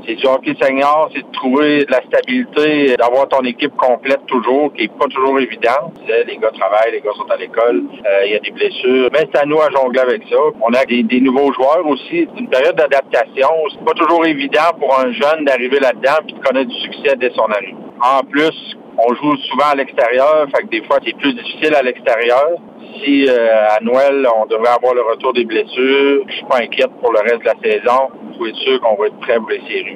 C'est du hockey senior, c'est de trouver de la stabilité, d'avoir ton équipe complète toujours, qui est pas toujours évidente. Les gars travaillent, les gars sont à l'école, il y a des blessures. Mais c'est à nous à jongler avec ça. On a des nouveaux joueurs aussi. C'est une période d'adaptation. C'est pas toujours évident pour un jeune d'arriver là-dedans et de connaître du succès dès son arrivée. En plus, on joue souvent à l'extérieur, fait que des fois, c'est plus difficile à l'extérieur. Si à Noël, on devrait avoir le retour des blessures, je suis pas inquiète pour le reste de la saison. Il faut être sûr qu'on va être prêt pour les séries.